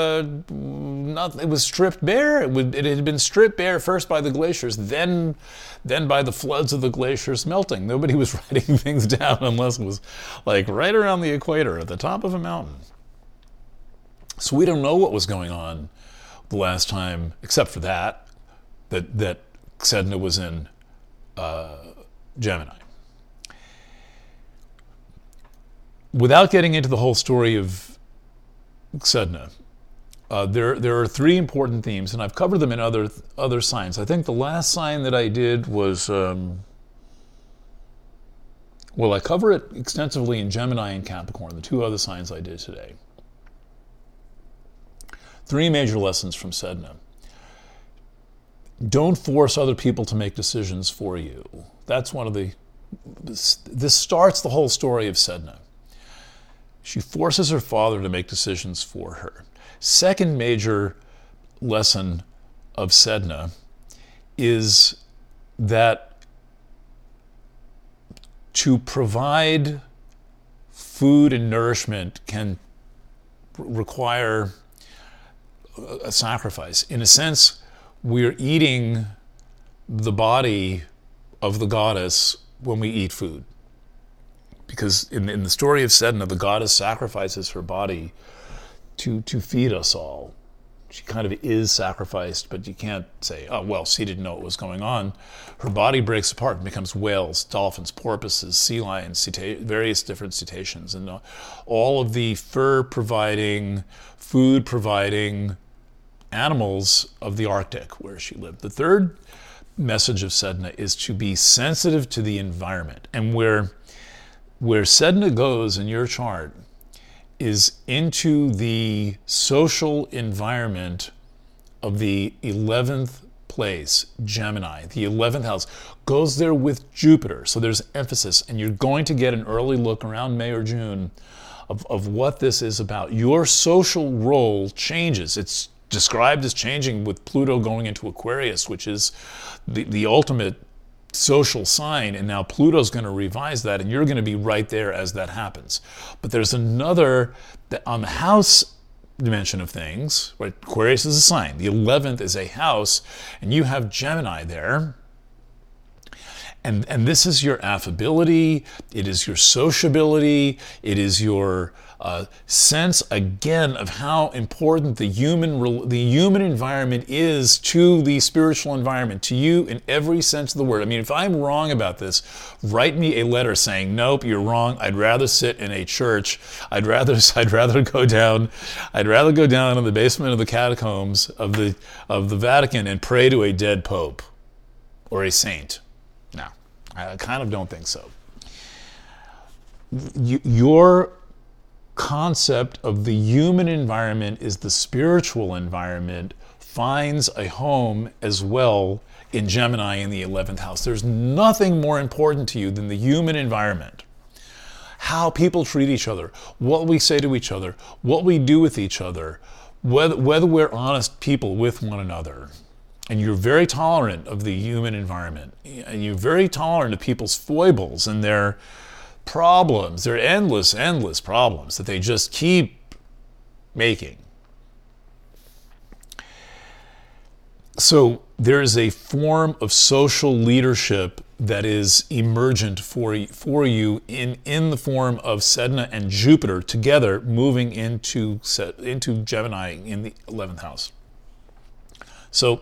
[SPEAKER 1] it was stripped bare. It had been stripped bare first by the glaciers, then by the floods of the glaciers melting. Nobody was writing things down unless it was like right around the equator at the top of a mountain. So we don't know what was going on the last time, except for that Sedna was in Gemini. Without getting into the whole story of Sedna, there are three important themes, and I've covered them in other signs. I think the last sign that I did was, I cover it extensively in Gemini and Capricorn, the two other signs I did today. Three major lessons from Sedna. Don't force other people to make decisions for you. That's one of this starts the whole story of Sedna. She forces her father to make decisions for her. Second major lesson of Sedna is that to provide food and nourishment can require a sacrifice. In a sense, we're eating the body of the goddess when we eat food. Because in the story of Sedna, the goddess sacrifices her body to feed us all. She kind of is sacrificed, but you can't say, oh, well, she didn't know what was going on. Her body breaks apart and becomes whales, dolphins, porpoises, sea lions, various different cetaceans, and all of the fur-providing, food-providing animals of the Arctic, where she lived. The third message of Sedna is to be sensitive to the environment. And where Sedna goes in your chart is into the social environment of the 11th place, Gemini, the 11th house, goes there with Jupiter. So there's emphasis, and you're going to get an early look around May or June of what this is about. Your social role changes. It's described as changing with Pluto going into Aquarius, which is the ultimate social sign, and now Pluto's going to revise that, and you're going to be right there as that happens. But there's another, on the house dimension of things, right? Aquarius is a sign. The 11th is a house, and you have Gemini there. And this is your affability, it is your sociability, it is your sense, again, of how important the human environment is to the spiritual environment, to you in every sense of the word. I mean, if I'm wrong about this, write me a letter saying, nope, you're wrong. I'd rather sit in a church. I'd rather go down in the basement of the catacombs of the Vatican and pray to a dead pope or a saint. No, I kind of don't think so. Your concept of the human environment is the spiritual environment finds a home as well in Gemini in the 11th house. There's nothing more important to you than the human environment. How people treat each other, what we say to each other, what we do with each other, whether we're honest people with one another. And you're very tolerant of the human environment. And you're very tolerant of people's foibles and their problems. They're endless problems that they just keep making. So there is a form of social leadership that is emergent for you in the form of Sedna and Jupiter together moving into Gemini in the 11th house. So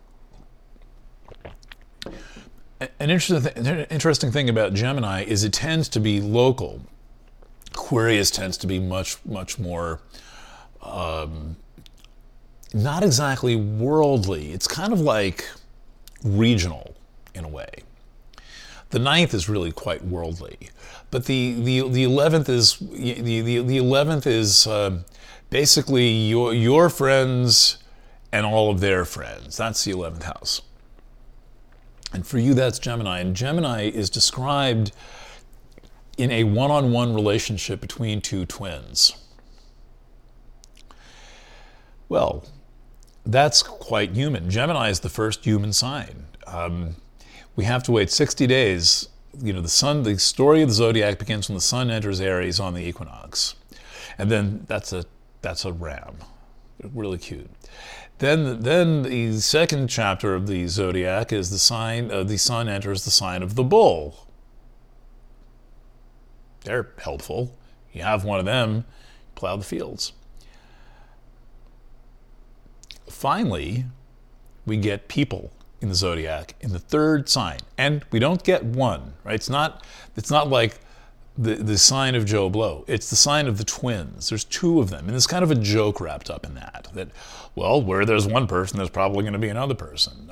[SPEAKER 1] an interesting thing about Gemini is it tends to be local. Aquarius tends to be much more not exactly worldly. It's kind of like regional in a way. The 9th is really quite worldly, but the 11th is the 11th is basically your friends and all of their friends. That's the 11th house, and for you that's Gemini. And Gemini is described in a one-on-one relationship between two twins. Well, that's quite human. Gemini is the first human sign. We have to wait 60 days. You know, the story of the zodiac begins when the sun enters Aries on the equinox. And then that's a ram. Really cute. Then the second chapter of the zodiac is the sun enters the sign of the bull. They're helpful. You have one of them, plow the fields. Finally, we get people in the zodiac in the third sign, and we don't get one, right? It's not like the sign of Joe Blow. It's the sign of the twins. There's two of them, and there's kind of a joke wrapped up in that. Well, where there's one person, there's probably going to be another person.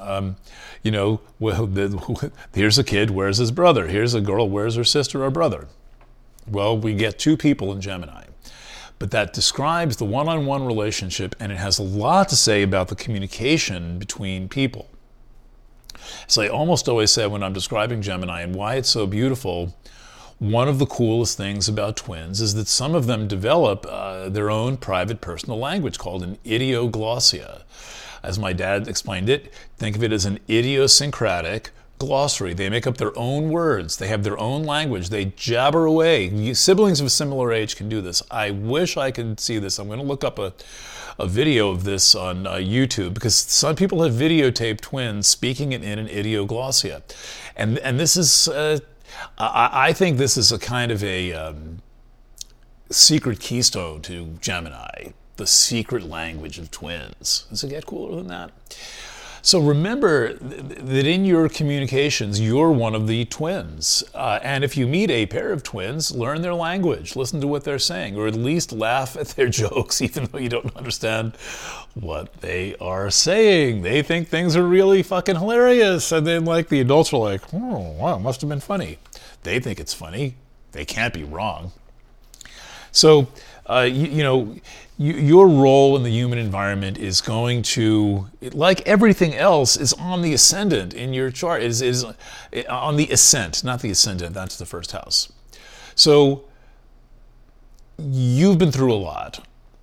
[SPEAKER 1] Here's a kid, where's his brother? Here's a girl, where's her sister or brother? Well, we get two people in Gemini. But that describes the one-on-one relationship, and it has a lot to say about the communication between people. So I almost always say when I'm describing Gemini and why it's so beautiful, one of the coolest things about twins is that some of them develop their own private personal language called an idioglossia. As my dad explained it, think of it as an idiosyncratic glossary. They make up their own words. They have their own language. They jabber away. Siblings of a similar age can do this. I wish I could see this. I'm going to look up a video of this on YouTube, because some people have videotaped twins speaking it in an idioglossia. And this is, I think this is a kind of a secret keystone to Gemini, the secret language of twins. Does it get cooler than that? So remember that in your communications, you're one of the twins. And if you meet a pair of twins, learn their language, listen to what they're saying, or at least laugh at their jokes, even though you don't understand what they are saying. They think things are really fucking hilarious. And then like the adults are like, oh, wow, it must have been funny. They think it's funny. They can't be wrong. So, your role in the human environment is going to, like everything else, is on the ascendant in your chart, is on the ascent, not the ascendant, that's the first house. So, you've been through a lot.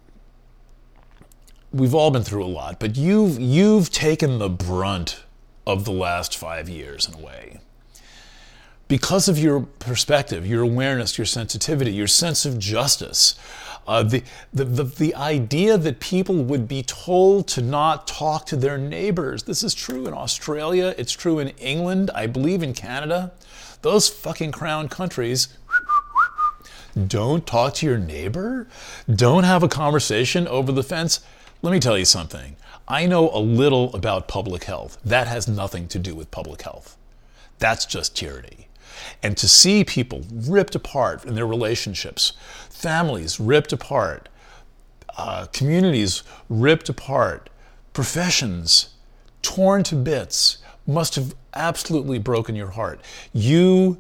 [SPEAKER 1] We've all been through a lot, but you've taken the brunt of the last 5 years in a way. Because of your perspective, your awareness, your sensitivity, your sense of justice, the idea that people would be told to not talk to their neighbors. This is true in Australia. It's true in England. I believe in Canada. Those fucking crown countries. Don't talk to your neighbor. Don't have a conversation over the fence. Let me tell you something. I know a little about public health. That has nothing to do with public health. That's just tyranny. And to see people ripped apart in their relationships, families ripped apart, communities ripped apart, professions torn to bits, must have absolutely broken your heart. You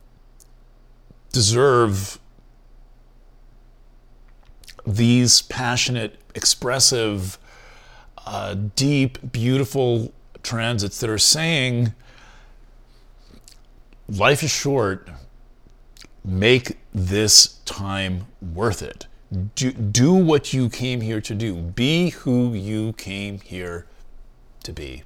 [SPEAKER 1] deserve these passionate, expressive, deep, beautiful transits that are saying, life is short. Make this time worth it. Do what you came here to do. Be who you came here to be.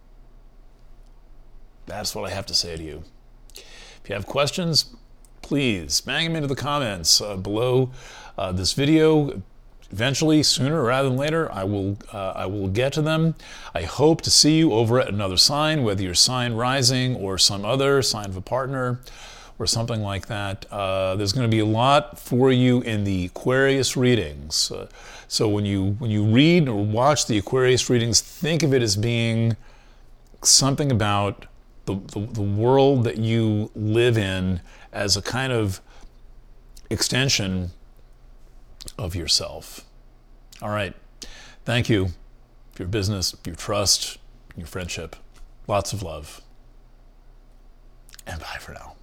[SPEAKER 1] That's what I have to say to you. If you have questions, please bang them into the comments below this video. eventually, sooner rather than later, I will get to them. I hope to see you over at another sign, whether you're sign rising or some other sign of a partner or something like that. There's going to be a lot for you in the Aquarius readings. So when you read or watch the Aquarius readings, think of it as being something about the world that you live in as a kind of extension of yourself. All right. Thank you for your business, your trust, your friendship. Lots of love. And bye for now.